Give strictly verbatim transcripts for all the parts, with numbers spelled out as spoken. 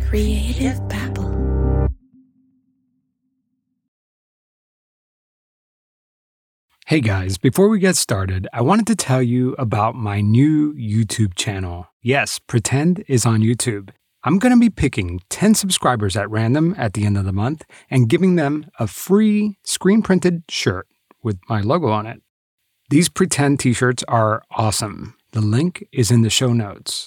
Creative Babble. Hey guys, before we get started, I wanted to tell you about my new YouTube channel. Yes, Pretend is on YouTube. I'm going to be picking ten subscribers at random at the end of the month and giving them a free screen-printed shirt with my logo on it. These Pretend t-shirts are awesome. The link is in the show notes.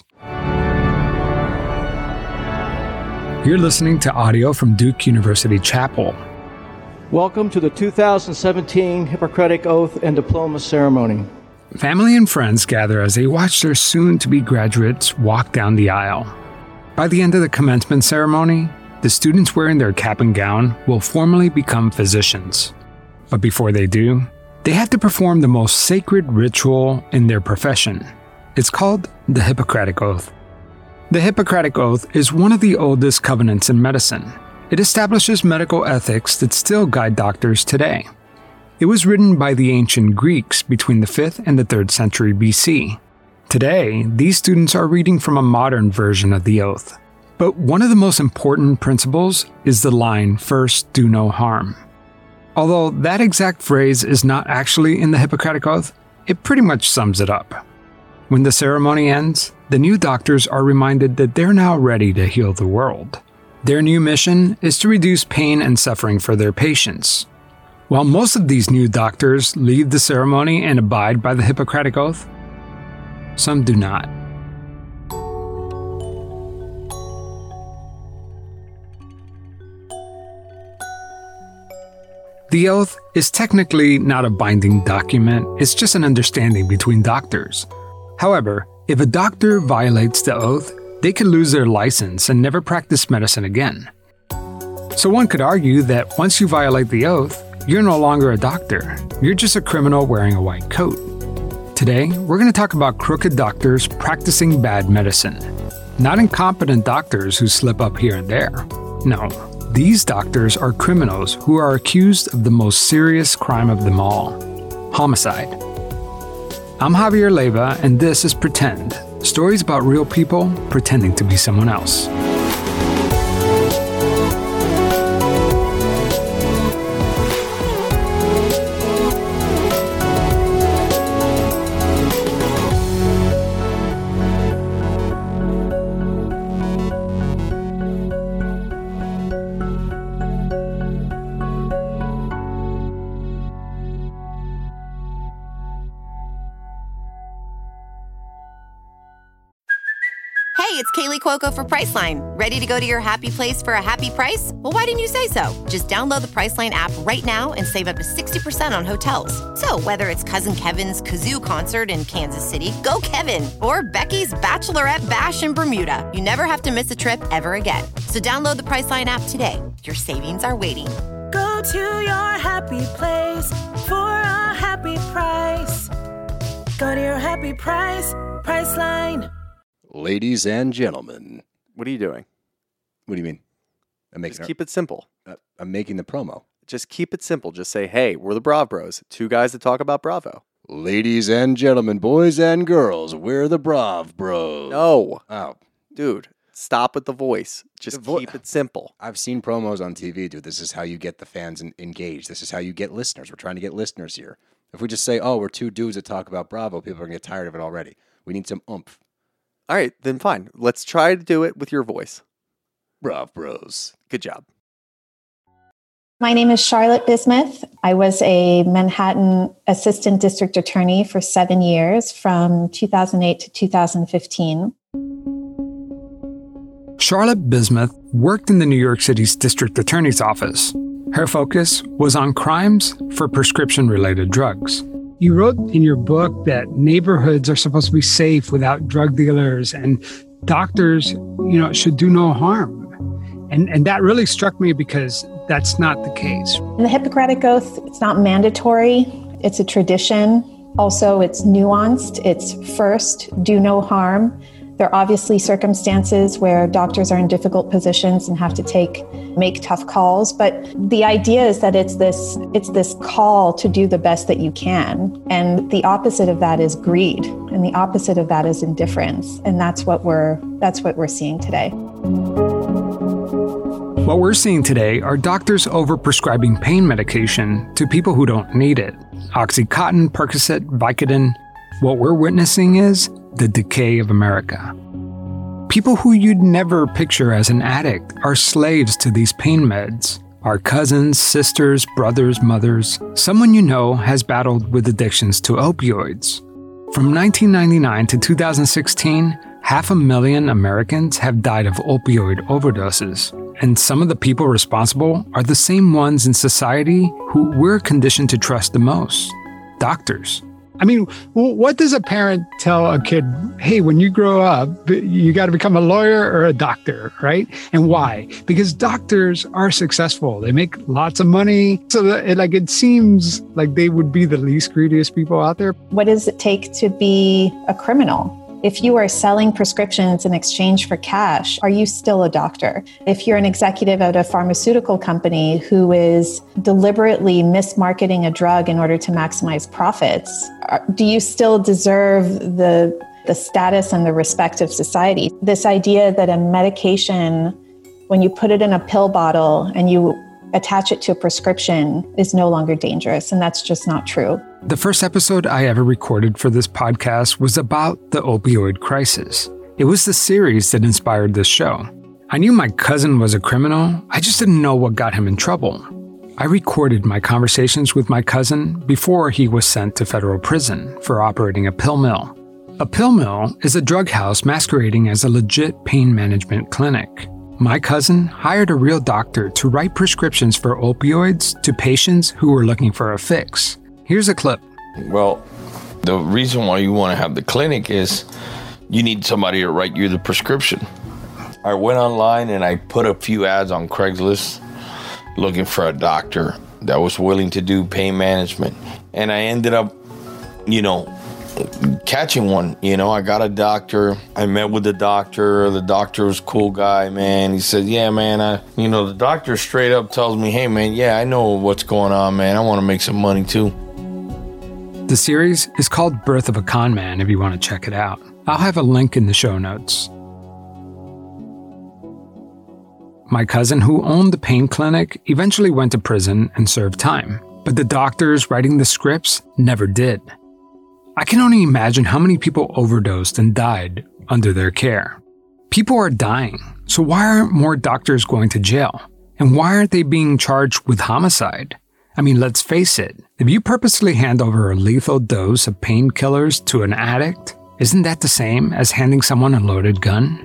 You're listening to audio from Duke University Chapel. Welcome to the two thousand seventeen Hippocratic Oath and Diploma Ceremony. Family and friends gather as they watch their soon-to-be graduates walk down the aisle. By the end of the commencement ceremony, the students wearing their cap and gown will formally become physicians. But before they do, they have to perform the most sacred ritual in their profession. It's called the Hippocratic Oath. The Hippocratic Oath is one of the oldest covenants in medicine. It establishes medical ethics that still guide doctors today. It was written by the ancient Greeks between the fifth and the third century B C. Today, these students are reading from a modern version of the oath. But one of the most important principles is the line, "First, do no harm." Although that exact phrase is not actually in the Hippocratic Oath, it pretty much sums it up. When the ceremony ends, the new doctors are reminded that they're now ready to heal the world. Their new mission is to reduce pain and suffering for their patients. While most of these new doctors leave the ceremony and abide by the Hippocratic Oath, some do not. The oath is technically not a binding document, it's just an understanding between doctors. However, if a doctor violates the oath, they could lose their license and never practice medicine again. So one could argue that once you violate the oath, you're no longer a doctor. You're just a criminal wearing a white coat. Today, we're going to talk about crooked doctors practicing bad medicine. Not incompetent doctors who slip up here and there. No, these doctors are criminals who are accused of the most serious crime of them all, homicide. I'm Javier Leiva, and this is Pretend. Stories about real people pretending to be someone else. Hey, it's Kaylee Cuoco for Priceline. Ready to go to your happy place for a happy price? Well, why didn't you say so? Just download the Priceline app right now and save up to sixty percent on hotels. So whether it's Cousin Kevin's Kazoo Concert in Kansas City, go Kevin, or Becky's Bachelorette Bash in Bermuda, you never have to miss a trip ever again. So download the Priceline app today. Your savings are waiting. Go to your happy place for a happy price. Go to your happy price, Priceline. Ladies and gentlemen. What are you doing? What do you mean? I'm making Just our- keep it simple. uh, I'm making the promo. Just keep it simple. Just say, hey, we're the Brav Bros. Two guys that talk about Bravo. Ladies and gentlemen, boys and girls, we're the Brav Bros. No. Oh, Dude, stop with the voice. Just The vo- keep it simple. I've seen promos on T V, dude. This is how you get the fans en- engaged. This is how you get listeners. We're trying to get listeners here. If we just say, oh, we're two dudes that talk about Bravo, people are going to get tired of it already. We need some oomph. All right, then fine. Let's try to do it with your voice. Brav Bros. Good job. My name is Charlotte Bismuth. I was a Manhattan Assistant District Attorney for seven years from two thousand eight to two thousand fifteen. Charlotte Bismuth worked in the New York City's District Attorney's Office. Her focus was on crimes for prescription-related drugs. You wrote in your book that neighborhoods are supposed to be safe without drug dealers, and doctors, you know, should do no harm. And and that really struck me because that's not the case. In the Hippocratic Oath, it's not mandatory. It's a tradition. Also, it's nuanced. It's first, do no harm. There are obviously circumstances where doctors are in difficult positions and have to take, make tough calls. But the idea is that it's this, it's this call to do the best that you can. And the opposite of that is greed. And the opposite of that is indifference. And that's what we're, that's what we're seeing today. What we're seeing today are doctors overprescribing pain medication to people who don't need it. Oxycontin, Percocet, Vicodin. What we're witnessing is the decay of America. People who you'd never picture as an addict are slaves to these pain meds. Our cousins, sisters, brothers, mothers. Someone you know has battled with addictions to opioids. From nineteen ninety-nine to two thousand sixteen, half a million Americans have died of opioid overdoses. And some of the people responsible are the same ones in society who we're conditioned to trust the most. Doctors. I mean, what does a parent tell a kid? Hey, when you grow up, you got to become a lawyer or a doctor, right? And why? Because doctors are successful. They make lots of money. So that it, like, it seems like they would be the least greediest people out there. What does it take to be a criminal? If you are selling prescriptions in exchange for cash, are you still a doctor? If you're an executive at a pharmaceutical company who is deliberately mismarketing a drug in order to maximize profits, do you still deserve the, the status and the respect of society? This idea that a medication, when you put it in a pill bottle and you attach it to a prescription, is no longer dangerous, and that's just not true. The first episode I ever recorded for this podcast was about the opioid crisis. It was the series that inspired this show. I knew my cousin was a criminal, I just didn't know what got him in trouble. I recorded my conversations with my cousin before he was sent to federal prison for operating a pill mill. A pill mill is a drug house masquerading as a legit pain management clinic. My cousin hired a real doctor to write prescriptions for opioids to patients who were looking for a fix. Here's a clip. Well, the reason why you want to have the clinic is you need somebody to write you the prescription. I went online and I put a few ads on Craigslist looking for a doctor that was willing to do pain management. And I ended up, you know, catching one. You know, I got a doctor. I met with the doctor. The doctor was a cool guy, man. He said, yeah, man, I, you know, the doctor straight up tells me, hey, man, yeah, I know what's going on, man. I want to make some money too. The series is called Birth of a Con Man if you want to check it out. I'll have a link in the show notes. My cousin, who owned the pain clinic, eventually went to prison and served time. But the doctors writing the scripts never did. I can only imagine how many people overdosed and died under their care. People are dying, so why aren't more doctors going to jail? And why aren't they being charged with homicide? I mean, let's face it, if you purposely hand over a lethal dose of painkillers to an addict, isn't that the same as handing someone a loaded gun?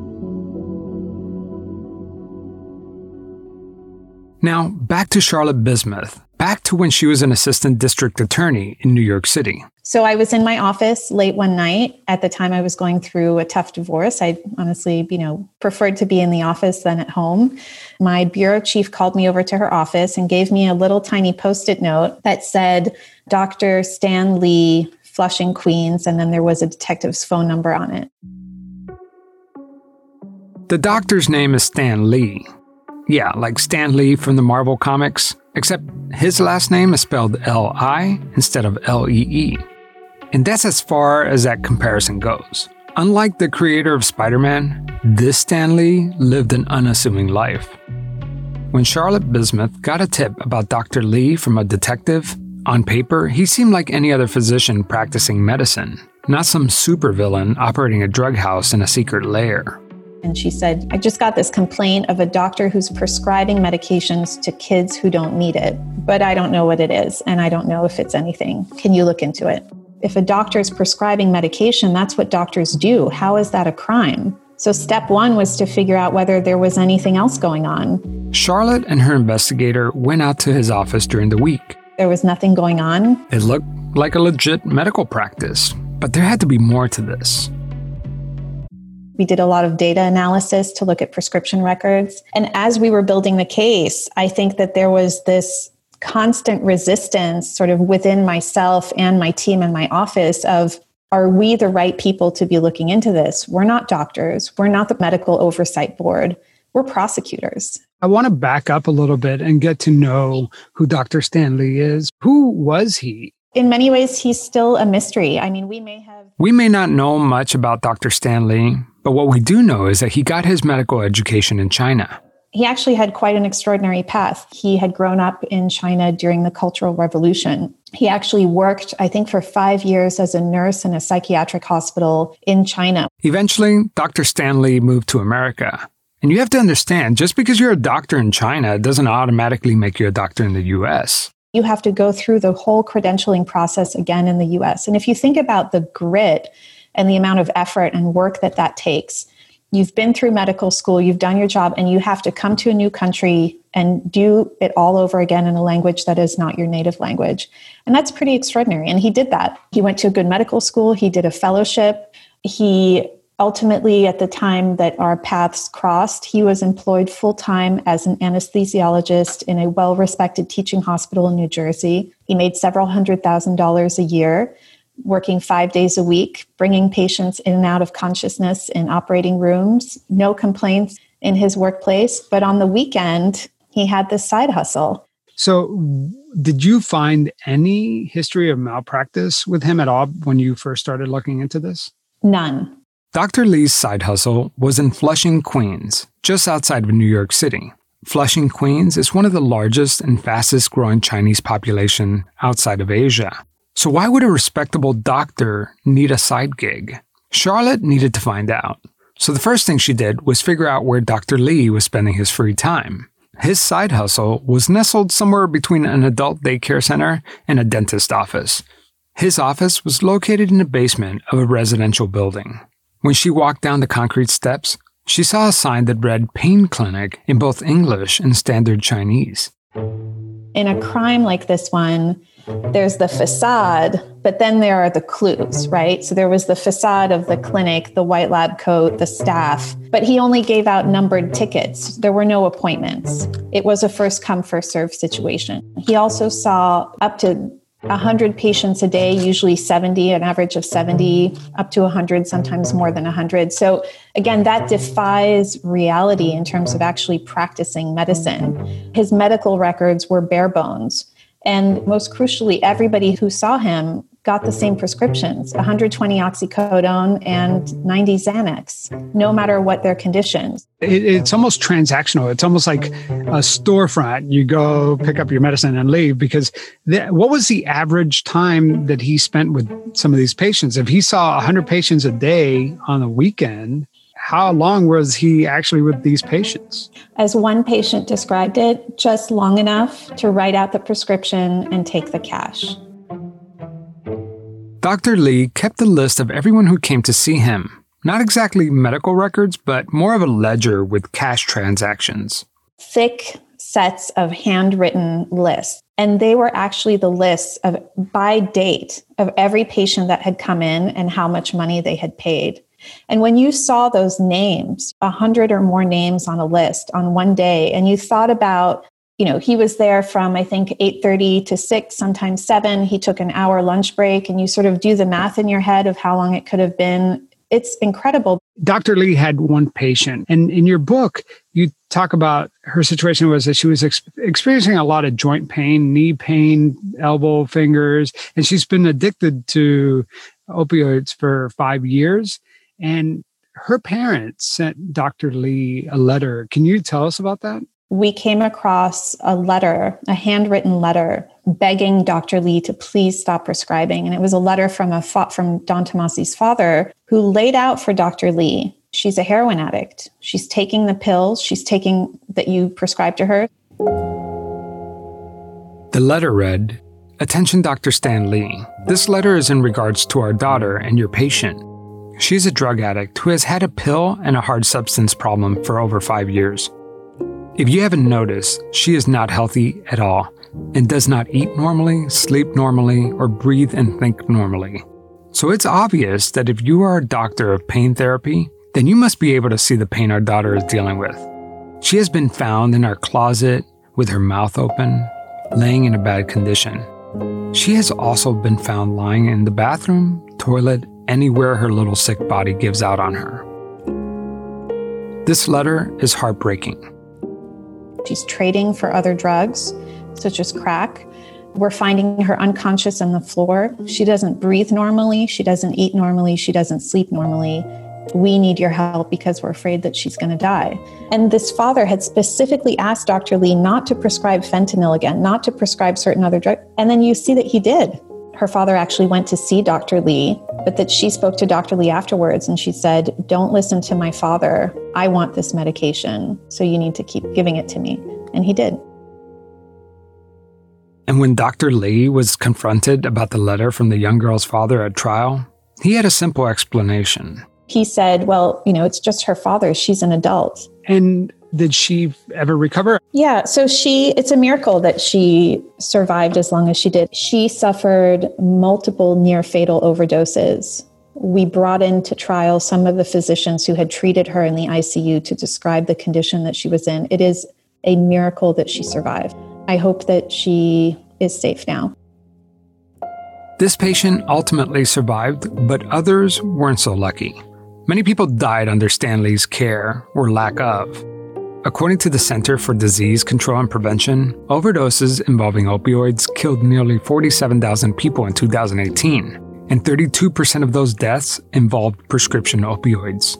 Now, back to Charlotte Bismuth. Back to when she was an assistant district attorney in New York City. So I was in my office late one night. At the time, I was going through a tough divorce. I honestly, you know, preferred to be in the office than at home. My bureau chief called me over to her office and gave me a little tiny Post-it note that said, Doctor Stan Lee, Flushing, Queens, and then there was a detective's phone number on it. The doctor's name is Stan Lee. Yeah, like Stan Lee from the Marvel comics, except his last name is spelled L I instead of L E E. And that's as far as that comparison goes. Unlike the creator of Spider-Man, this Stan Lee lived an unassuming life. When Charlotte Bismuth got a tip about Doctor Lee from a detective, on paper, he seemed like any other physician practicing medicine, not some supervillain operating a drug house in a secret lair. And she said, I just got this complaint of a doctor who's prescribing medications to kids who don't need it, but I don't know what it is, and I don't know if it's anything. Can you look into it? If a doctor is prescribing medication, that's what doctors do. How is that a crime? So step one was to figure out whether there was anything else going on. Charlotte and her investigator went out to his office during the week. There was nothing going on. It looked like a legit medical practice, but there had to be more to this. We did a lot of data analysis to look at prescription records. And as we were building the case, I think that there was this constant resistance sort of within myself and my team and my office of, are we the right people to be looking into this? We're not doctors. We're not the medical oversight board. We're prosecutors. I want to back up a little bit and get to know who Doctor Stan Lee is. Who was he? In many ways, he's still a mystery. I mean, we may have... We may not know much about Doctor Stan Lee, but what we do know is that he got his medical education in China. he actually had quite an extraordinary path. He had grown up in China during the Cultural Revolution. He actually worked, I think, for five years as a nurse in a psychiatric hospital in China. Eventually, Doctor Stan Lee moved to America. And you have to understand, just because you're a doctor in China doesn't automatically make you a doctor in the U S. You have to go through the whole credentialing process again in the U S. And if you think about the grit and the amount of effort and work that that takes, you've been through medical school, you've done your job, and you have to come to a new country and do it all over again in a language that is not your native language. And that's pretty extraordinary. And he did that. He went to a good medical school. He did a fellowship. He ultimately, at the time that our paths crossed, he was employed full-time as an anesthesiologist in a well-respected teaching hospital in New Jersey. He made several hundred thousand dollars a year, working five days a week, bringing patients in and out of consciousness in operating rooms, no complaints in his workplace. But on the weekend, he had this side hustle. So did you find any history of malpractice with him at all when you first started looking into this? None. Doctor Lee's side hustle was in Flushing, Queens, just outside of New York City. Flushing, Queens is one of the largest and fastest growing Chinese population outside of Asia. So why would a respectable doctor need a side gig? Charlotte needed to find out. So the first thing she did was figure out where Doctor Lee was spending his free time. His side hustle was nestled somewhere between an adult daycare center and a dentist office. His office was located in the basement of a residential building. When she walked down the concrete steps, she saw a sign that read Pain Clinic in both English and Standard Chinese. In a crime like this one, there's the facade, but then there are the clues, right? So there was the facade of the clinic, the white lab coat, the staff, but he only gave out numbered tickets. There were no appointments. It was a first come, first served situation. He also saw up to one hundred patients a day, usually seventy, an average of seventy, up to one hundred, sometimes more than one hundred. So again, that defies reality in terms of actually practicing medicine. His medical records were bare bones. And most crucially, everybody who saw him got the same prescriptions, one hundred twenty oxycodone and ninety Xanax, no matter what their conditions. It, it's almost transactional. It's almost like a storefront. You go pick up your medicine and leave, because the, what was the average time that he spent with some of these patients? If he saw one hundred patients a day on the weekend, how long was he actually with these patients? As one patient described it, just long enough to write out the prescription and take the cash. Doctor Lee kept a list of everyone who came to see him. Not exactly medical records, but more of a ledger with cash transactions. Thick sets of handwritten lists. And they were actually the lists of, by date, of every patient that had come in and how much money they had paid. And when you saw those names, a hundred or more names on a list on one day, and you thought about, you know, he was there from, I think, eight thirty to six, sometimes seven. He took an hour lunch break, and you sort of do the math in your head of how long it could have been. It's incredible. Doctor Lee had one patient, and in your book, you talk about her situation was that she was ex- experiencing a lot of joint pain, knee pain, elbow, fingers, and she's been addicted to opioids for five years. And her parents sent Doctor Lee a letter. Can you tell us about that? We came across a letter, a handwritten letter, begging Doctor Lee to please stop prescribing. And it was a letter from a fa- from Don Tomasi's father, who laid out for Doctor Lee. She's a heroin addict. She's taking the pills. She's taking that you prescribed to her. The letter read, "Attention, Doctor Stan Lee. This letter is in regards to our daughter and your patient. She's a drug addict who has had a pill and a hard substance problem for over five years. If you haven't noticed, she is not healthy at all and does not eat normally, sleep normally, or breathe and think normally. So it's obvious that if you are a doctor of pain therapy, then you must be able to see the pain our daughter is dealing with. She has been found in our closet with her mouth open, laying in a bad condition. She has also been found lying in the bathroom, toilet, anywhere her little sick body gives out on her. This letter is heartbreaking." She's trading for other drugs, such as crack. We're finding her unconscious on the floor. She doesn't breathe normally. She doesn't eat normally. She doesn't sleep normally. we need your help because we're afraid that she's going to die. And this father had specifically asked Doctor Lee not to prescribe fentanyl again, not to prescribe certain other drugs. And then you see that he did. Her father actually went to see Doctor Lee, but that she spoke to Doctor Lee afterwards and she said, don't listen to my father. I want this medication, so you need to keep giving it to me. And he did. And when Doctor Lee was confronted about the letter from the young girl's father at trial, he had a simple explanation. He said, well, you know, it's just her father. She's an adult. And did she ever recover? Yeah, so she, it's a miracle that she survived as long as she did. She suffered multiple near fatal overdoses. We brought into trial some of the physicians who had treated her in the I C U to describe the condition that she was in. It is a miracle that she survived. I hope that she is safe now. This patient ultimately survived, but others weren't so lucky. Many people died under Stan Lee's care or lack of. According to the Center for Disease Control and Prevention, overdoses involving opioids killed nearly forty-seven thousand people in two thousand eighteen, and thirty-two percent of those deaths involved prescription opioids.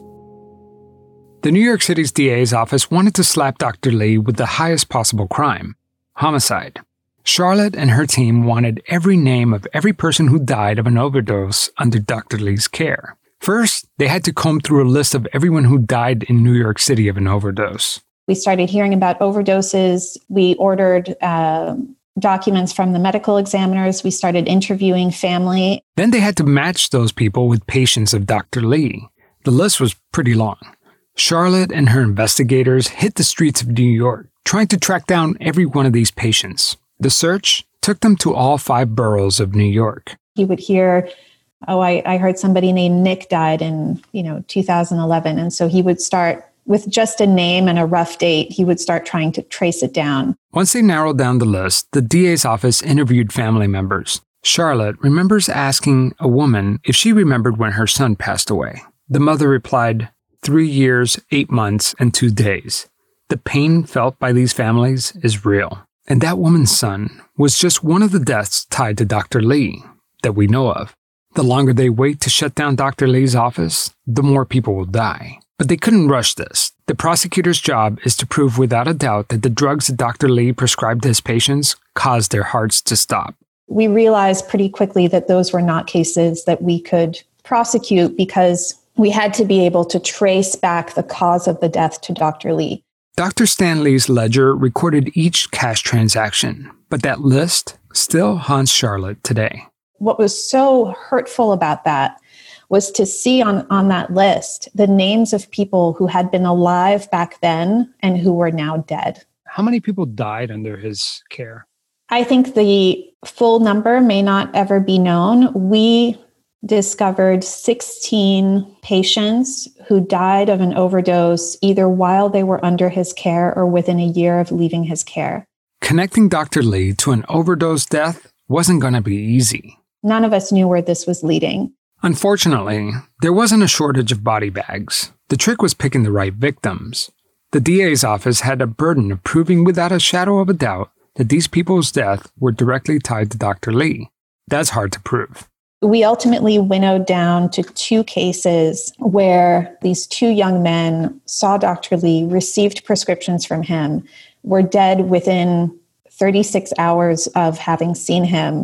The New York City's D A's office wanted to slap Doctor Lee with the highest possible crime, homicide. Charlotte and her team wanted every name of every person who died of an overdose under Doctor Lee's care. First, they had to comb through a list of everyone who died in New York City of an overdose. We started hearing about overdoses. We ordered uh, documents from the medical examiners. We started interviewing family. Then they had to match those people with patients of Doctor Lee. The list was pretty long. Charlotte and her investigators hit the streets of New York, trying to track down every one of these patients. The search took them to all five boroughs of New York. You would hear, oh, I, I heard somebody named Nick died in, you know, two thousand eleven. And so he would start with just a name and a rough date. He would start trying to trace it down. Once they narrowed down the list, the D A's office interviewed family members. Charlotte remembers asking a woman if she remembered when her son passed away. The mother replied, three years, eight months, and two days. The pain felt by these families is real. And that woman's son was just one of the deaths tied to Doctor Lee that we know of. The longer they wait to shut down Doctor Lee's office, the more people will die. But they couldn't rush this. The prosecutor's job is to prove without a doubt that the drugs that Doctor Lee prescribed to his patients caused their hearts to stop. We realized pretty quickly that those were not cases that we could prosecute because we had to be able to trace back the cause of the death to Doctor Lee. Doctor Stan Lee's ledger recorded each cash transaction, but that list still haunts Charlotte today. What was so hurtful about that was to see on, on that list the names of people who had been alive back then and who were now dead. How many people died under his care? I think the full number may not ever be known. We discovered sixteen patients who died of an overdose either while they were under his care or within a year of leaving his care. Connecting Doctor Lee to an overdose death wasn't going to be easy. None of us knew where this was leading. Unfortunately, there wasn't a shortage of body bags. The trick was picking the right victims. The D A's office had a burden of proving without a shadow of a doubt that these people's deaths were directly tied to Doctor Lee. That's hard to prove. We ultimately winnowed down to two cases where these two young men saw Doctor Lee, received prescriptions from him, were dead within thirty-six hours of having seen him,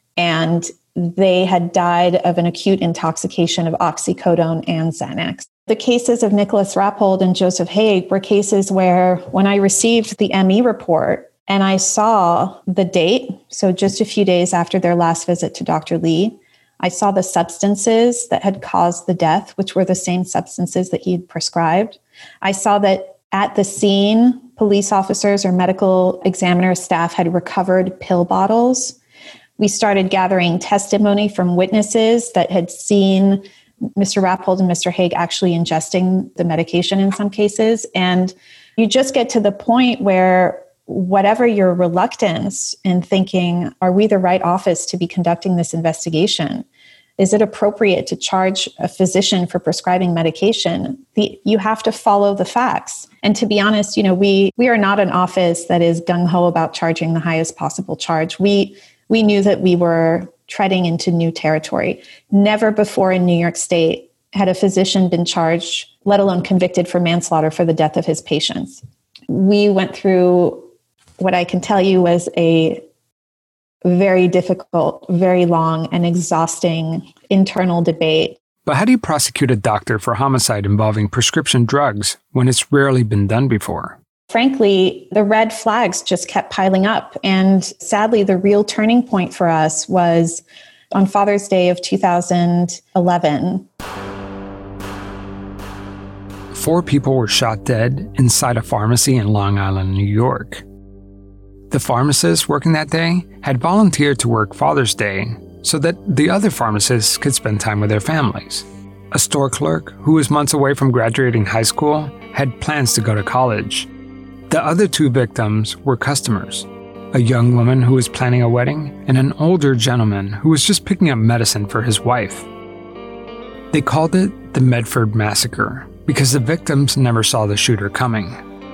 and they had died of an acute intoxication of oxycodone and Xanax. The cases of Nicholas Rappold and Joseph Haig were cases where when I received the M E report and I saw the date, so just a few days after their last visit to Doctor Lee, I saw the substances that had caused the death, which were the same substances that he had prescribed. I saw that at the scene, police officers or medical examiner staff had recovered pill bottles. We started gathering testimony from witnesses that had seen Mister Rappold and Mister Haig actually ingesting the medication in some cases. And you just get to the point where whatever your reluctance in thinking, are we the right office to be conducting this investigation? Is it appropriate to charge a physician for prescribing medication? The, you have to follow the facts. And to be honest, you know, we we are not an office that is gung-ho about charging the highest possible charge. We we knew that we were treading into new territory. Never before in New York State had a physician been charged, let alone convicted for manslaughter for the death of his patients. We went through what I can tell you was a very difficult, very long, and exhausting internal debate. But how do you prosecute a doctor for homicide involving prescription drugs when it's rarely been done before? Frankly, the red flags just kept piling up. And sadly, the real turning point for us was on Father's Day of two thousand eleven. Four people were shot dead inside a pharmacy in Long Island, New York. The pharmacist working that day had volunteered to work Father's Day so that the other pharmacists could spend time with their families. A store clerk who was months away from graduating high school had plans to go to college. The other two victims were customers, a young woman who was planning a wedding and an older gentleman who was just picking up medicine for his wife. They called it the Medford Massacre because the victims never saw the shooter coming.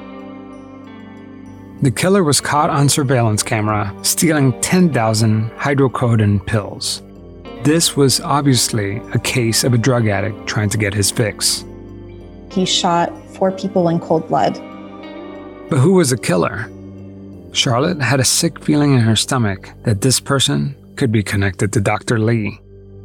The killer was caught on surveillance camera stealing ten thousand hydrocodone pills. This was obviously a case of a drug addict trying to get his fix. He shot four people in cold blood. But who was the killer? Charlotte had a sick feeling in her stomach that this person could be connected to Doctor Lee.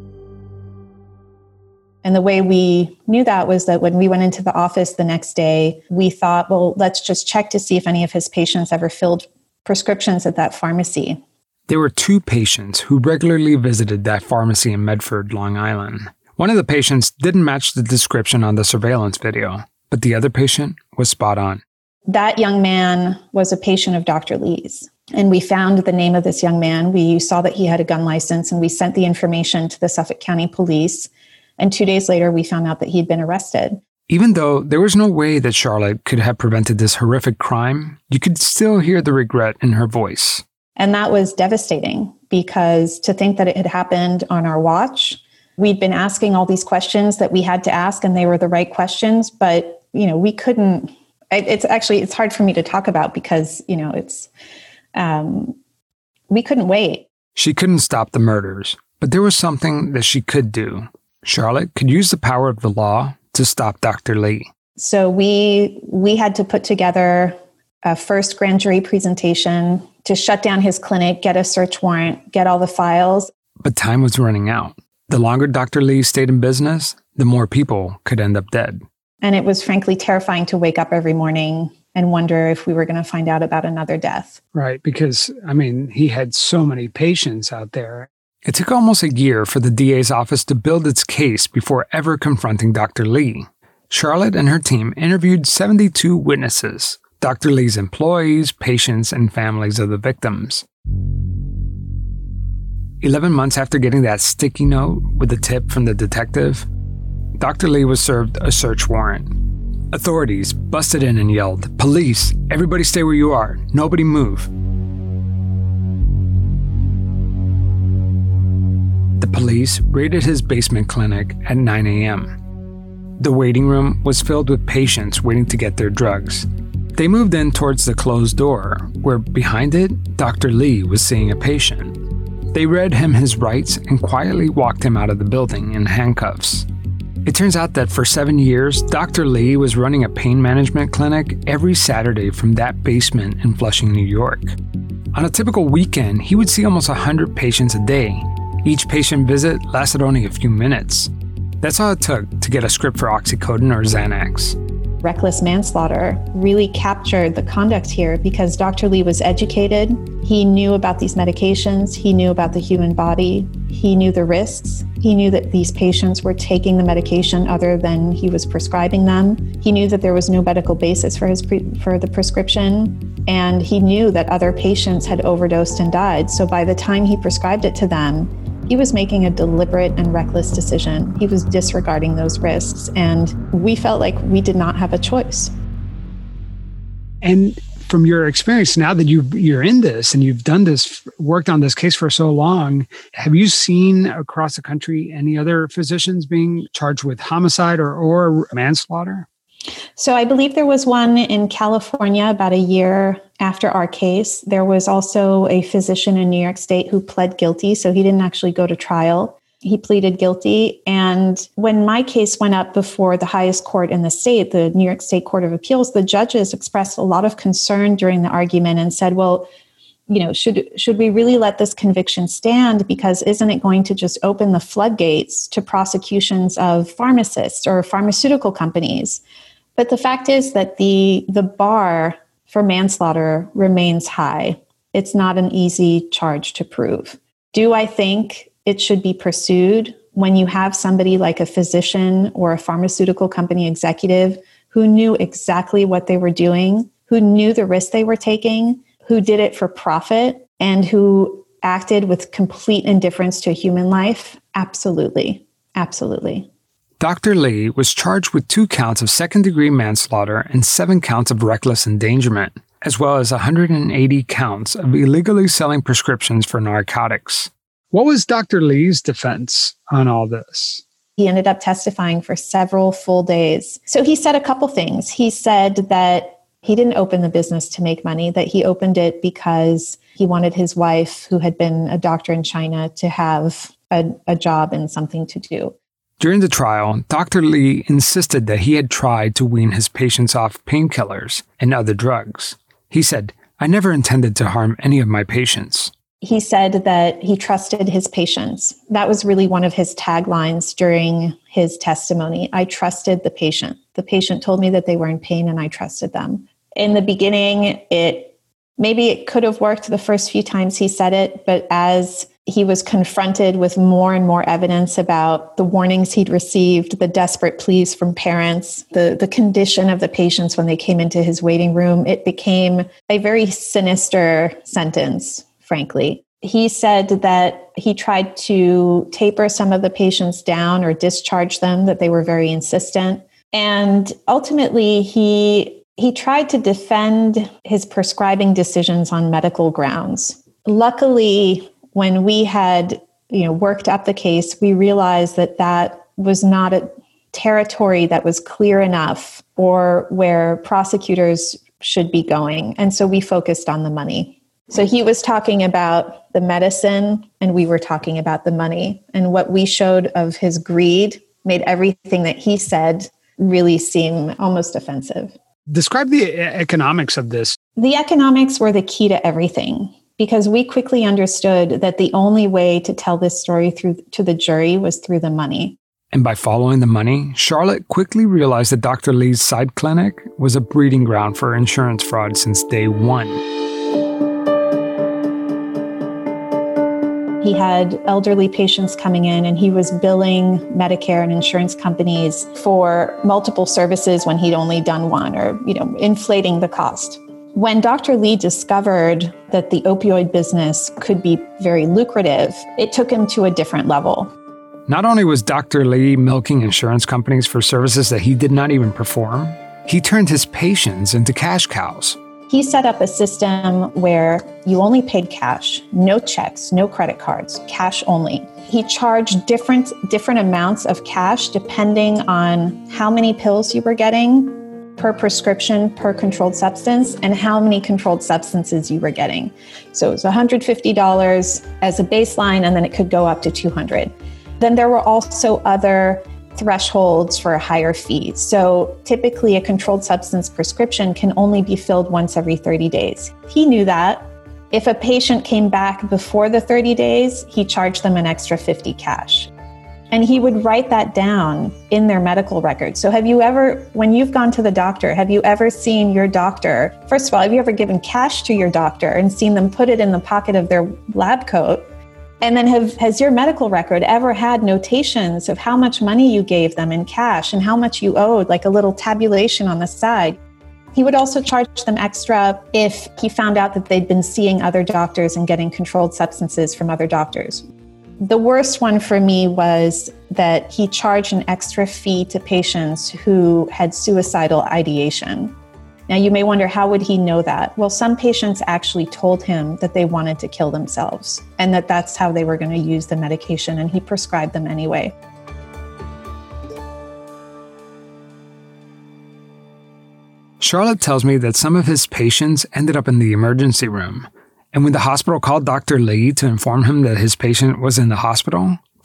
And the way we knew that was that when we went into the office the next day, we thought, well, let's just check to see if any of his patients ever filled prescriptions at that pharmacy. There were two patients who regularly visited that pharmacy in Medford, Long Island. One of the patients didn't match the description on the surveillance video, but the other patient was spot on. That young man was a patient of Doctor Lee's. And we found the name of this young man. We saw that he had a gun license, and we sent the information to the Suffolk County Police. And two days later, we found out that he'd been arrested. Even though there was no way that Charlotte could have prevented this horrific crime, you could still hear the regret in her voice. And that was devastating, because to think that it had happened on our watch, we'd been asking all these questions that we had to ask, and they were the right questions, but, you know, we couldn't, it's actually, it's hard for me to talk about because, you know, it's, um, we couldn't wait. She couldn't stop the murders, but there was something that she could do. Charlotte could use the power of the law to stop Doctor Lee. So we we had to put together a first grand jury presentation to shut down his clinic, get a search warrant, get all the files. But time was running out. The longer Doctor Lee stayed in business, the more people could end up dead. And it was frankly terrifying to wake up every morning and wonder if we were going to find out about another death. Right, because, I mean, he had so many patients out there. It took almost a year for the D A's office to build its case before ever confronting Doctor Lee. Charlotte and her team interviewed seventy-two witnesses, Doctor Lee's employees, patients, and families of the victims. Eleven months after getting that sticky note with the tip from the detective, Doctor Lee was served a search warrant. Authorities busted in and yelled, "Police, everybody stay where you are. Nobody move." The police raided his basement clinic at nine a.m. The waiting room was filled with patients waiting to get their drugs. They moved in towards the closed door, where behind it, Doctor Lee was seeing a patient. They read him his rights and quietly walked him out of the building in handcuffs. It turns out that for seven years, Doctor Lee was running a pain management clinic every Saturday from that basement in Flushing, New York. On a typical weekend, he would see almost one hundred patients a day. Each patient visit lasted only a few minutes. That's all it took to get a script for oxycodone or Xanax. Reckless manslaughter really captured the conduct here because Doctor Lee was educated. He knew about these medications. He knew about the human body. He knew the risks. He knew that these patients were taking the medication other than he was prescribing them. He knew that there was no medical basis for his pre- for the prescription. And he knew that other patients had overdosed and died. So by the time he prescribed it to them, he was making a deliberate and reckless decision. He was disregarding those risks, and we felt like we did not have a choice. And from your experience, now that you you're in this and you've done this, worked on this case for so long, have you seen across the country any other physicians being charged with homicide or, or manslaughter? So I believe there was one in California about a year after our case. There was also a physician in New York State who pled guilty, so he didn't actually go to trial. He pleaded guilty. And when my case went up before the highest court in the state, the New York State Court of Appeals, the judges expressed a lot of concern during the argument and said, well, you know, should should we really let this conviction stand? Because isn't it going to just open the floodgates to prosecutions of pharmacists or pharmaceutical companies? But the fact is that the the bar for manslaughter remains high. It's not an easy charge to prove. Do I think it should be pursued when you have somebody like a physician or a pharmaceutical company executive who knew exactly what they were doing, who knew the risk they were taking, who did it for profit, and who acted with complete indifference to human life? Absolutely. Absolutely. Doctor Lee was charged with two counts of second-degree manslaughter and seven counts of reckless endangerment, as well as one hundred eighty counts of illegally selling prescriptions for narcotics. What was Doctor Lee's defense on all this? He ended up testifying for several full days. So he said a couple things. He said that he didn't open the business to make money, that he opened it because he wanted his wife, who had been a doctor in China, to have a, a job and something to do. During the trial, Doctor Lee insisted that he had tried to wean his patients off painkillers and other drugs. He said, "I never intended to harm any of my patients." He said that he trusted his patients. That was really one of his taglines during his testimony. I trusted the patient. The patient told me that they were in pain and I trusted them. In the beginning, it maybe it could have worked the first few times he said it, but as he was confronted with more and more evidence about the warnings he'd received, the desperate pleas from parents, the, the condition of the patients when they came into his waiting room, it became a very sinister sentence, frankly. He said that he tried to taper some of the patients down or discharge them, that they were very insistent. And ultimately, he he tried to defend his prescribing decisions on medical grounds. Luckily, when we had, you know, worked up the case, we realized that that was not a territory that was clear enough or where prosecutors should be going. And so we focused on the money. So he was talking about the medicine and we were talking about the money. And what we showed of his greed made everything that he said really seem almost offensive. Describe the economics of this. The economics were the key to everything, because we quickly understood that the only way to tell this story through to the jury was through the money. And by following the money, Charlotte quickly realized that Doctor Lee's side clinic was a breeding ground for insurance fraud since day one. He had elderly patients coming in and he was billing Medicare and insurance companies for multiple services when he'd only done one, or, you know, inflating the cost. When Doctor Lee discovered that the opioid business could be very lucrative, it took him to a different level. Not only was Doctor Lee milking insurance companies for services that he did not even perform, he turned his patients into cash cows. He set up a system where you only paid cash, no checks, no credit cards, cash only. He charged different, different amounts of cash depending on how many pills you were getting per prescription, per controlled substance, and how many controlled substances you were getting. So it was one hundred fifty dollars as a baseline, and then it could go up to two hundred dollars. Then there were also other thresholds for a higher fee. So typically a controlled substance prescription can only be filled once every thirty days. He knew that. If a patient came back before the thirty days, he charged them an extra fifty cash. And he would write that down in their medical records. So have you ever, when you've gone to the doctor, have you ever seen your doctor, first of all, have you ever given cash to your doctor and seen them put it in the pocket of their lab coat? And then have, has your medical record ever had notations of how much money you gave them in cash and how much you owed, like a little tabulation on the side? He would also charge them extra if he found out that they'd been seeing other doctors and getting controlled substances from other doctors. The worst one for me was that he charged an extra fee to patients who had suicidal ideation. Now, you may wonder, how would he know that? Well, some patients actually told him that they wanted to kill themselves and that that's how they were going to use the medication, and he prescribed them anyway. Charlotte tells me that some of his patients ended up in the emergency room, and when the hospital called Doctor Lee to inform him that his patient was in the hospital,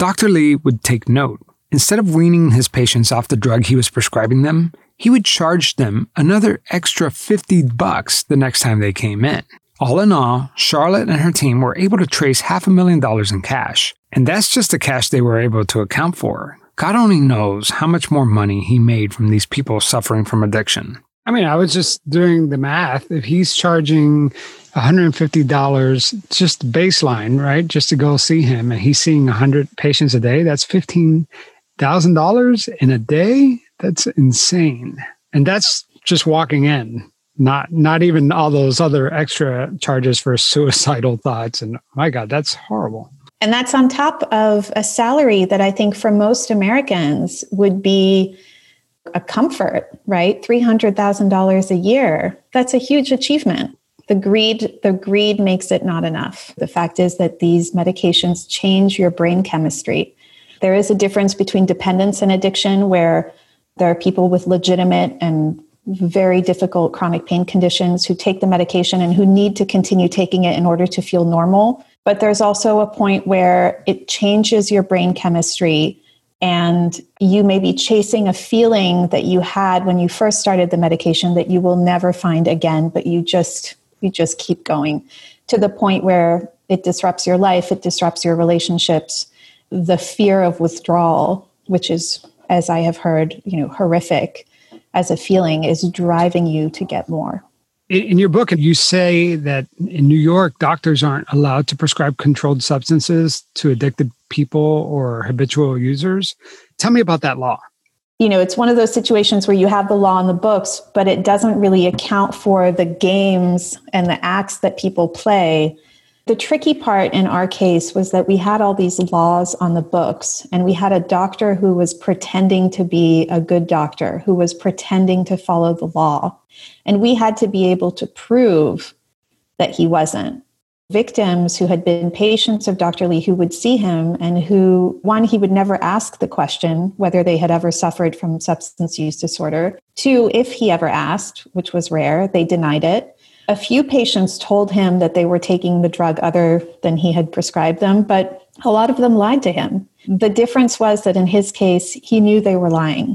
Doctor Lee would take note. Instead of weaning his patients off the drug he was prescribing them, he would charge them another extra fifty bucks the next time they came in. All in all, Charlotte and her team were able to trace half a million dollars in cash. And that's just the cash they were able to account for. God only knows how much more money he made from these people suffering from addiction. I mean, I was just doing the math. If he's charging one hundred fifty dollars, just baseline, right, just to go see him, and he's seeing one hundred patients a day, that's fifteen thousand dollars in a day. That's insane. And that's just walking in, not not even all those other extra charges for suicidal thoughts. And my God, that's horrible. And that's on top of a salary that I think for most Americans would be a comfort, right? three hundred thousand dollars a year. That's a huge achievement. The greed, the greed makes it not enough. The fact is that these medications change your brain chemistry. There is a difference between dependence and addiction, where there are people with legitimate and very difficult chronic pain conditions who take the medication and who need to continue taking it in order to feel normal. But there's also a point where it changes your brain chemistry, and you may be chasing a feeling that you had when you first started the medication that you will never find again, but you just you just keep going to the point where it disrupts your life, it disrupts your relationships. The fear of withdrawal, which is, as I have heard, you know, horrific as a feeling, is driving you to get more. In your book, you say that in New York, doctors aren't allowed to prescribe controlled substances to addicted people or habitual users. Tell me about that law. You know, it's one of those situations where you have the law in the books, but it doesn't really account for the games and the acts that people play. The tricky part in our case was that we had all these laws on the books, and we had a doctor who was pretending to be a good doctor, who was pretending to follow the law. And we had to be able to prove that he wasn't. Victims who had been patients of Doctor Lee, who would see him and who, one, he would never ask the question whether they had ever suffered from substance use disorder. Two, if he ever asked, which was rare, they denied it. A few patients told him that they were taking the drug other than he had prescribed them, but a lot of them lied to him. The difference was that in his case, he knew they were lying.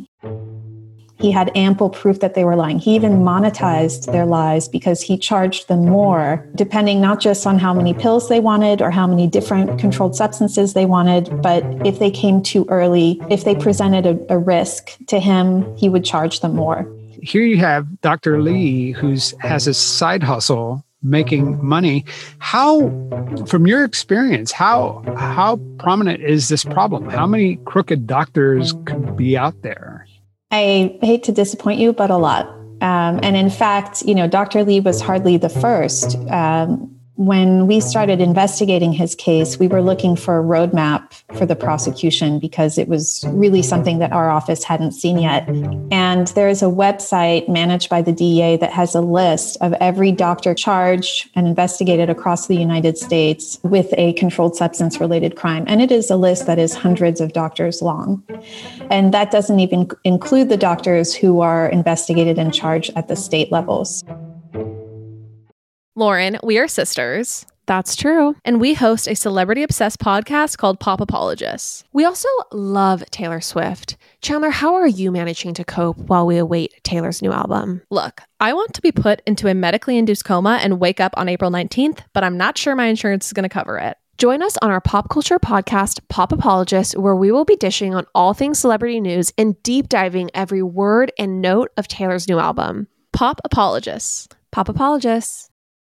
He had ample proof that they were lying. He even monetized their lies because he charged them more, depending not just on how many pills they wanted or how many different controlled substances they wanted, but if they came too early, if they presented a, a risk to him, he would charge them more. Here you have Doctor Lee, who has a side hustle making money. How, from your experience, how how prominent is this problem? How many crooked doctors could be out there? I hate to disappoint you, but a lot. Um, and in fact, you know, Doctor Lee was hardly the first. Um, when we started investigating his case, we were looking for a roadmap for the prosecution because it was really something that our office hadn't seen yet. And there is a website managed by the D E A that has a list of every doctor charged and investigated across the United States with a controlled substance related crime. And it is a list that is hundreds of doctors long. And that doesn't even include the doctors who are investigated and charged at the state levels. Lauren, we are sisters. That's true. And we host a celebrity-obsessed podcast called Pop Apologists. We also love Taylor Swift. Chandler, how are you managing to cope while we await Taylor's new album? Look, I want to be put into a medically induced coma and wake up on April nineteenth, but I'm not sure my insurance is going to cover it. Join us on our pop culture podcast, Pop Apologists, where we will be dishing on all things celebrity news and deep diving every word and note of Taylor's new album. Pop Apologists. Pop Apologists.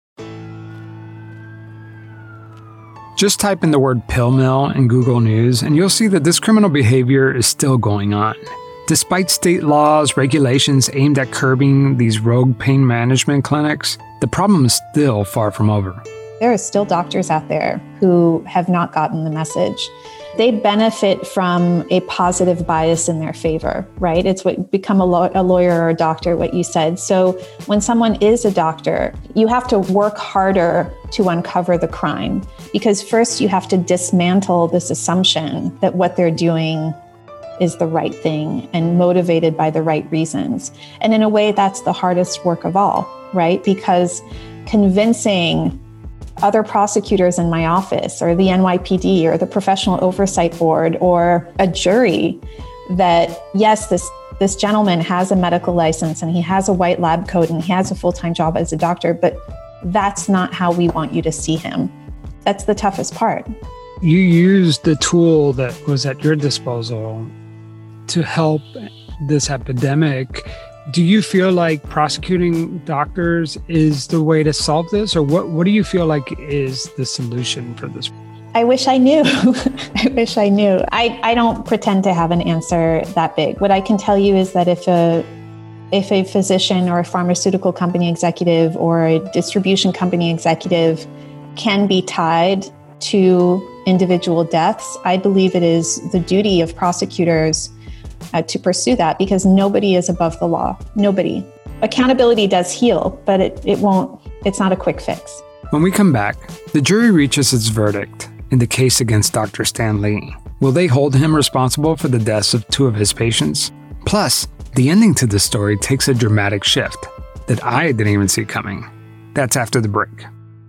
Just type in the word pill mill in Google News and you'll see that this criminal behavior is still going on. Despite state laws, regulations aimed at curbing these rogue pain management clinics, the problem is still far from over. There are still doctors out there who have not gotten the message. They benefit from a positive bias in their favor, right? It's what become a, law- a lawyer or a doctor, what you said. So when someone is a doctor, you have to work harder to uncover the crime, because first you have to dismantle this assumption that what they're doing is the right thing and motivated by the right reasons. And in a way, that's the hardest work of all, right? Because convincing other prosecutors in my office or the N Y P D or the Professional Oversight Board or a jury that, yes, this, this gentleman has a medical license and he has a white lab coat and he has a full-time job as a doctor, but that's not how we want you to see him. That's the toughest part. You used the tool that was at your disposal to help this epidemic. Do you feel like prosecuting doctors is the way to solve this? Or what, what do you feel like is the solution for this? I wish I knew. I wish I knew. I, I don't pretend to have an answer that big. What I can tell you is that if a if a physician or a pharmaceutical company executive or a distribution company executive can be tied to individual deaths, I believe it is the duty of prosecutors Uh, to pursue that, because nobody is above the law. Nobody. Accountability does heal, but it, it won't, it's not a quick fix. When we come back, the jury reaches its verdict in the case against Doctor Stan Lee. Will they hold him responsible for the deaths of two of his patients? Plus, the ending to the story takes a dramatic shift that I didn't even see coming. That's after the break.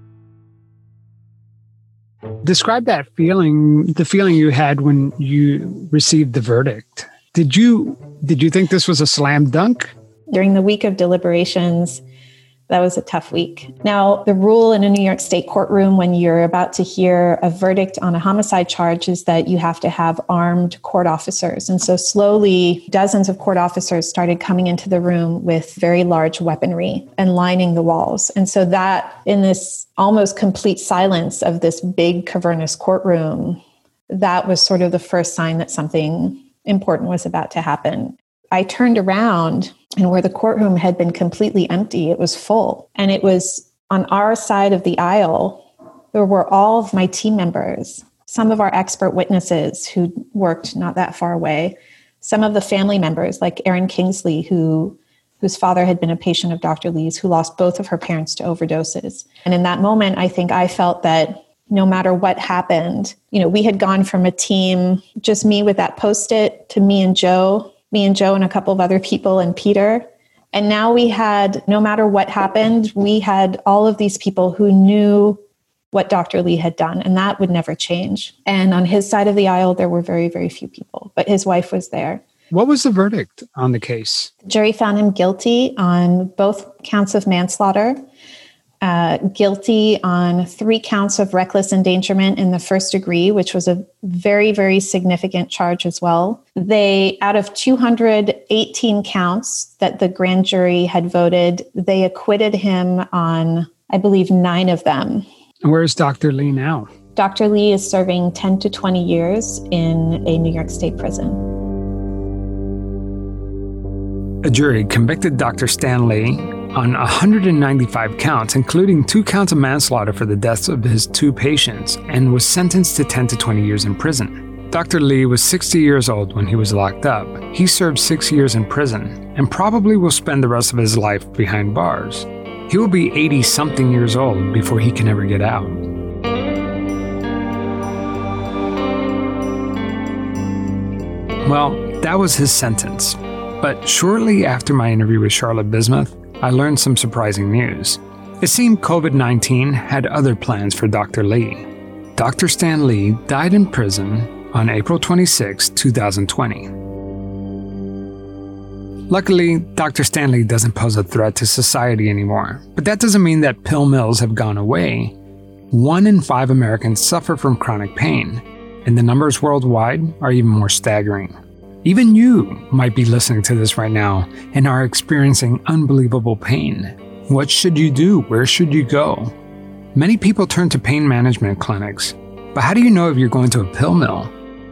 Describe that feeling, the feeling you had when you received the verdict. Did you did you think this was a slam dunk? During the week of deliberations, that was a tough week. Now, the rule in a New York State courtroom when you're about to hear a verdict on a homicide charge is that you have to have armed court officers. And so slowly, dozens of court officers started coming into the room with very large weaponry and lining the walls. And so that, in this almost complete silence of this big cavernous courtroom, that was sort of the first sign that something important was about to happen. I turned around, and where the courtroom had been completely empty, it was full. And it was on our side of the aisle, there were all of my team members, some of our expert witnesses who worked not that far away, some of the family members like Erin Kingsley, who whose father had been a patient of Doctor Lee's, who lost both of her parents to overdoses. And in that moment, I think I felt that no matter what happened, you know, we had gone from a team, just me with that Post-it, to me and Joe, me and Joe and a couple of other people and Peter. And now we had, no matter what happened, we had all of these people who knew what Doctor Lee had done, and that would never change. And on his side of the aisle, there were very, very few people, but his wife was there. What was the verdict on the case? The jury found him guilty on both counts of manslaughter, Uh, guilty on three counts of reckless endangerment in the first degree, which was a very, very significant charge as well. They, out of two hundred eighteen counts that the grand jury had voted, they acquitted him on, I believe, nine of them. Where is Doctor Lee now? Doctor Lee is serving ten to twenty years in a New York State prison. A jury convicted Doctor Stan Lee on one hundred ninety-five counts, including two counts of manslaughter for the deaths of his two patients, and was sentenced to ten to twenty years in prison. Doctor Lee was sixty years old when he was locked up. He served six years in prison and probably will spend the rest of his life behind bars. He will be eighty-something years old before he can ever get out. Well, that was his sentence. But shortly after my interview with Charlotte Bismuth, I learned some surprising news. It seemed covid nineteen had other plans for Doctor Lee. Doctor Stan Lee died in prison on April twenty-sixth, twenty twenty. Luckily, Doctor Stan Lee doesn't pose a threat to society anymore, but that doesn't mean that pill mills have gone away. One in five Americans suffer from chronic pain, and the numbers worldwide are even more staggering. Even you might be listening to this right now and are experiencing unbelievable pain. What should you do? Where should you go? Many people turn to pain management clinics, but how do you know if you're going to a pill mill?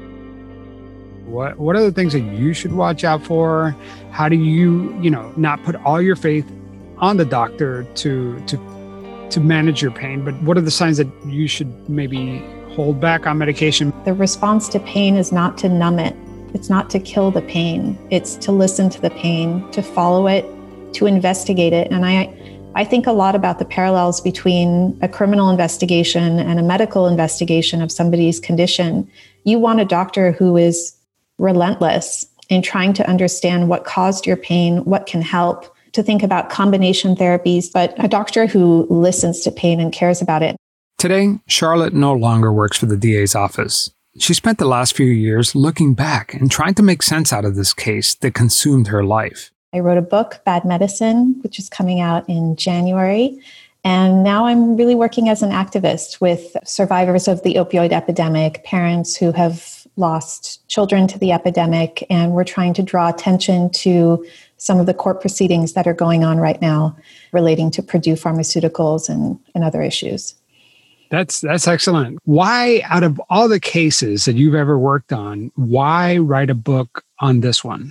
What What are the things that you should watch out for? How do you, you know, not put all your faith on the doctor to to to manage your pain, but what are the signs that you should maybe hold back on medication? The response to pain is not to numb it. It's not to kill the pain. It's to listen to the pain, to follow it, to investigate it. And I, I think a lot about the parallels between a criminal investigation and a medical investigation of somebody's condition. You want a doctor who is relentless in trying to understand what caused your pain, what can help, to think about combination therapies, but a doctor who listens to pain and cares about it. Today, Charlotte no longer works for the D A's office. She spent the last few years looking back and trying to make sense out of this case that consumed her life. I wrote a book, Bad Medicine, which is coming out in January. And now I'm really working as an activist with survivors of the opioid epidemic, parents who have lost children to the epidemic, and we're trying to draw attention to some of the court proceedings that are going on right now relating to Purdue Pharmaceuticals and, and other issues. That's that's excellent. Why, out of all the cases that you've ever worked on, why write a book on this one?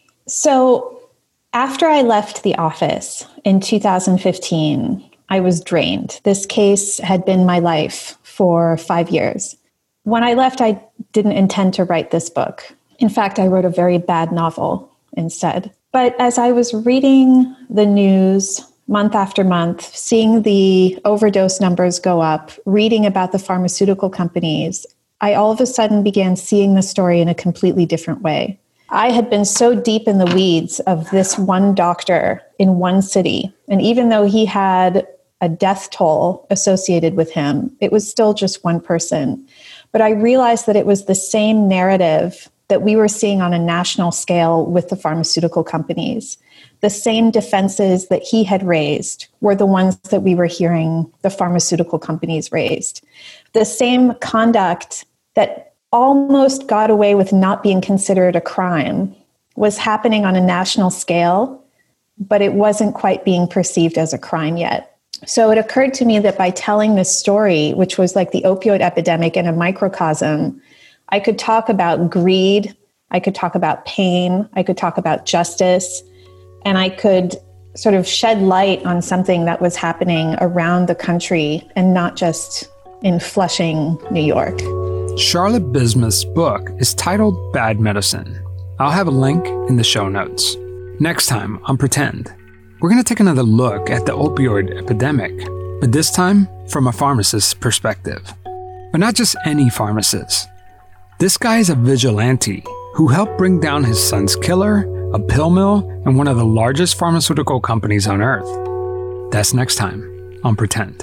So after I left the office in two thousand fifteen, I was drained. This case had been my life for five years. When I left, I didn't intend to write this book. In fact, I wrote a very bad novel instead. But as I was reading the news month after month, seeing the overdose numbers go up, reading about the pharmaceutical companies, I all of a sudden began seeing the story in a completely different way. I had been so deep in the weeds of this one doctor in one city, and even though he had a death toll associated with him, it was still just one person. But I realized that it was the same narrative that we were seeing on a national scale with the pharmaceutical companies. The same defenses that he had raised were the ones that we were hearing the pharmaceutical companies raised. The same conduct that almost got away with not being considered a crime was happening on a national scale, but it wasn't quite being perceived as a crime yet. So it occurred to me that by telling this story, which was like the opioid epidemic in a microcosm, I could talk about greed, I could talk about pain, I could talk about justice, and I could sort of shed light on something that was happening around the country and not just in Flushing, New York. Charlotte Bismuth's book is titled Bad Medicine. I'll have a link in the show notes. Next time on Pretend, we're going to take another look at the opioid epidemic, but this time from a pharmacist's perspective. But not just any pharmacist. This guy is a vigilante who helped bring down his son's killer, a pill mill, and one of the largest pharmaceutical companies on earth. That's next time on Pretend.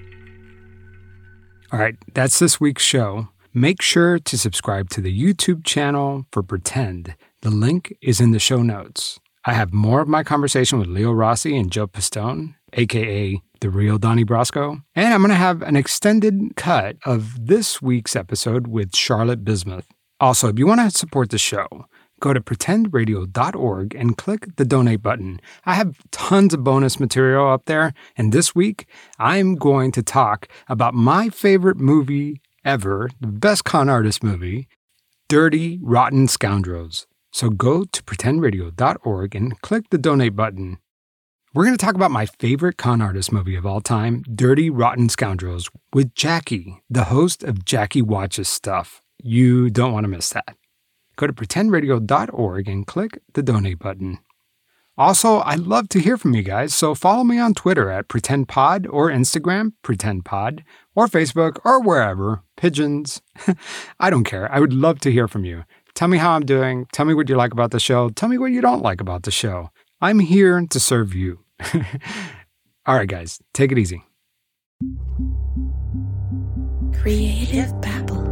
All right, that's this week's show. Make sure to subscribe to the YouTube channel for Pretend. The link is in the show notes. I have more of my conversation with Leo Rossi and Joe Pistone, aka The Real Donnie Brasco. And I'm going to have an extended cut of this week's episode with Charlotte Bismuth. Also, if you want to support the show, go to pretend radio dot org and click the donate button. I have tons of bonus material up there. And this week, I'm going to talk about my favorite movie ever, the best con artist movie, Dirty Rotten Scoundrels. So go to pretend radio dot org and click the donate button. We're going to talk about my favorite con artist movie of all time, Dirty Rotten Scoundrels, with Jackie, the host of Jackie Watches Stuff. You don't want to miss that. Go to pretend radio dot org and click the donate button. Also, I'd love to hear from you guys, so follow me on Twitter at PretendPod or Instagram, PretendPod, or Facebook, or wherever. Pigeons. I don't care. I would love to hear from you. Tell me how I'm doing. Tell me what you like about the show. Tell me what you don't like about the show. I'm here to serve you. All right, guys, take it easy. Creative Babble.